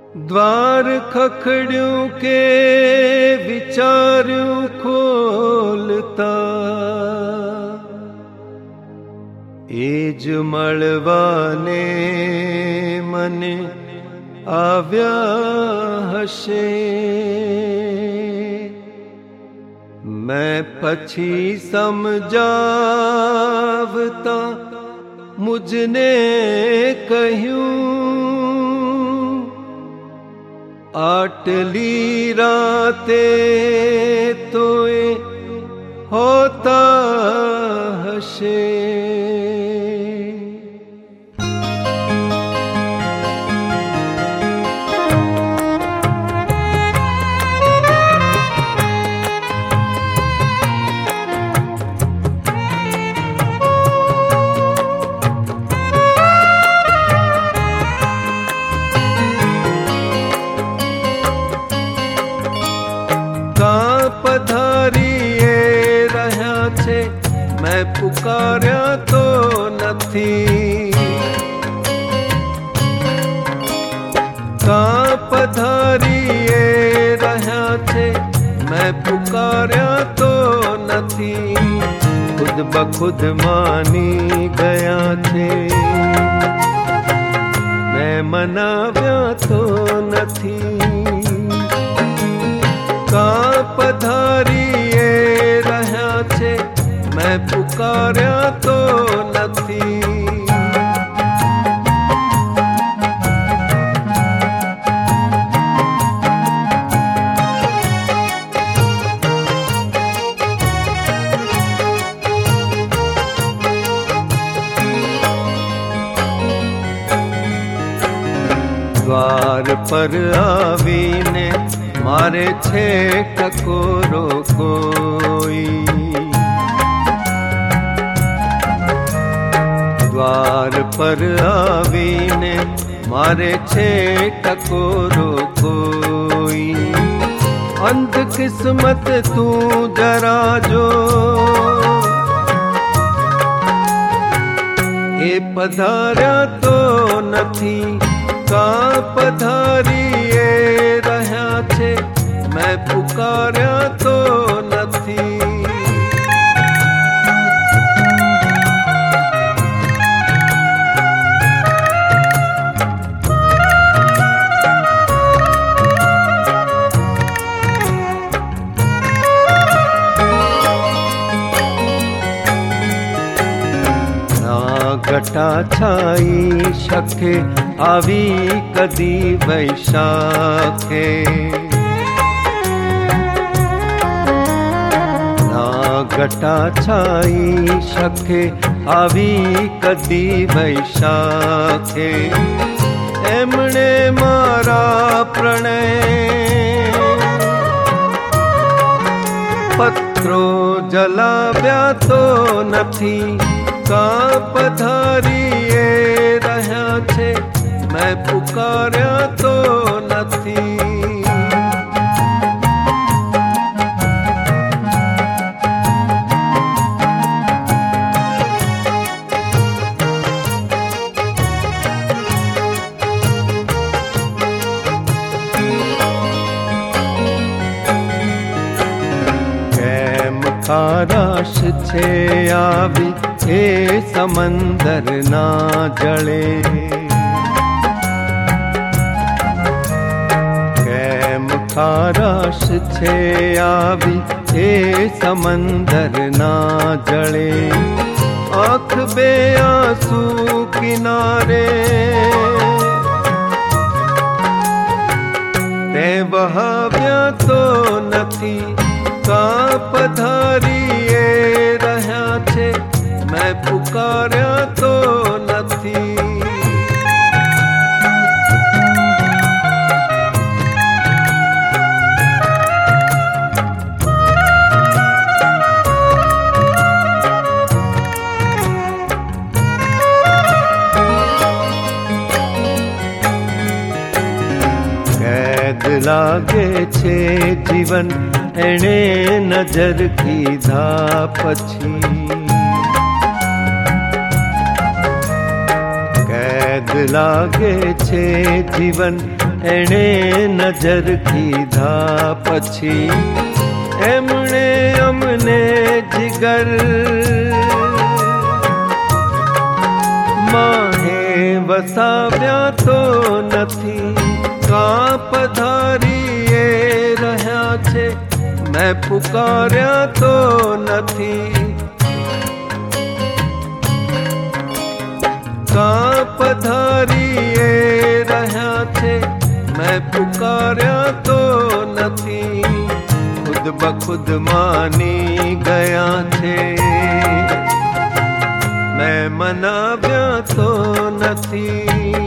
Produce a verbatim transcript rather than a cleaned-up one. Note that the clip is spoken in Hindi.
द्वार खखड़ियों के विचारों खोलता, एज मड़वाने मन आव्या हशे। मैं पछी समझावता मुझने कहूं, आटली राते तोए होता हशे। पधारीए रहा छे मैं पुकार्या तो नथी। का पधारीए रहा छे मैं पुकार्या तो नथी। खुद बखुद मानी गया छे मैं मनाव्या तो नथी। का पधारीए रहा छे मैं पुकार्या तो नथी। द्वार पर आवीने मारे छे टकोरो कोई। द्वार पर आवीने मारे छे टकोरो कोई। अंध किस्मत तू जरा जो ए पधार्या तो नथी। का पधारीए रहा छे मैं पुकार्या तो नथी। घटा छाई शखे आवी कदी वैशाखे। ना घटा छाई शखे आवी कदी वैशाखे। एमणे मारा प्रणय पत्रो जलाव्या तो नथी। का पधारीए रहा छे मैं पुकार्या तो नथी। कैम खाराश छे आवी ए समंदर ना जले। कैम खाराश छे आवी ए समंदर ना जले। आँख बे आंसू किनारे ते बहाव्या तो नथी। का पधारीए रहा छे मैं पुकार्या तो नथी। कैद लागे छे जीवन एणे नजर कीधा पछी। कैद लागे छे जीवन एणे नजर कीधा पछी एमणे अमने जिगर माहे वसाव्या तो नथी कां पधारीए रह्या छे मैं पुकार्या तो नथी कां पधारीए रह्या छे मैं पुकार्या तो नथी खुद बखुद मानी गया छे मैं मनाव्या तो नथी।